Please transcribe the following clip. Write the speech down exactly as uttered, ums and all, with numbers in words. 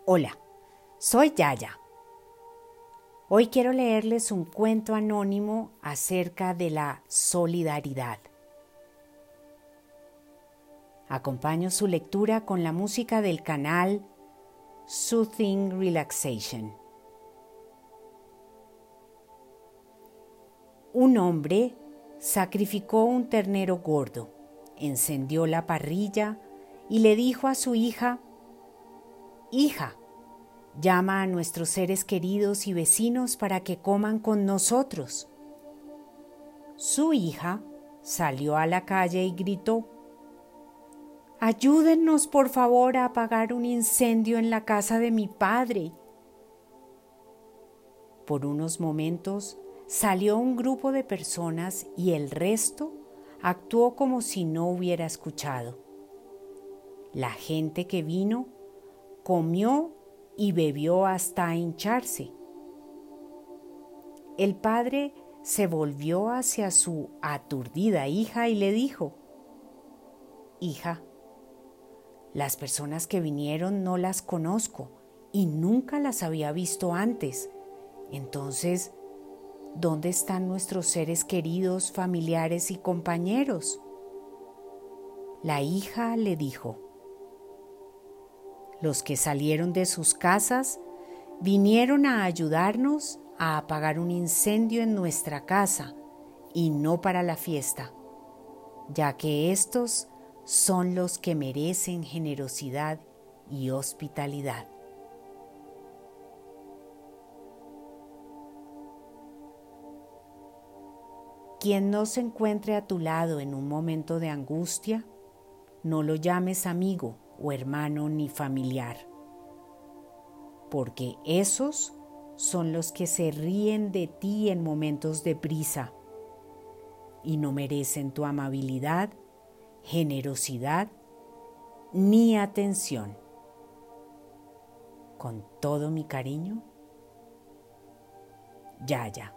Hola, soy Yaya. Hoy quiero leerles un cuento anónimo acerca de la solidaridad. Acompaño su lectura con la música del canal Soothing Relaxation. Un hombre sacrificó un ternero gordo, encendió la parrilla y le dijo a su hija: «Hija, llama a nuestros seres queridos y vecinos para que coman con nosotros». Su hija salió a la calle y gritó: «Ayúdennos, por favor, a apagar un incendio en la casa de mi padre». Por unos momentos salió un grupo de personas y el resto actuó como si no hubiera escuchado. La gente que vino comió y bebió hasta hincharse. El padre se volvió hacia su aturdida hija y le dijo: «Hija, las personas que vinieron no las conozco y nunca las había visto antes. Entonces, ¿dónde están nuestros seres queridos, familiares y compañeros?». La hija le dijo: «Los que salieron de sus casas vinieron a ayudarnos a apagar un incendio en nuestra casa y no para la fiesta, ya que estos son los que merecen generosidad y hospitalidad». Quien no se encuentre a tu lado en un momento de angustia, no lo llames amigo o hermano ni familiar, porque esos son los que se ríen de ti en momentos de prisa y no merecen tu amabilidad, generosidad ni atención. Con todo mi cariño, Yaya.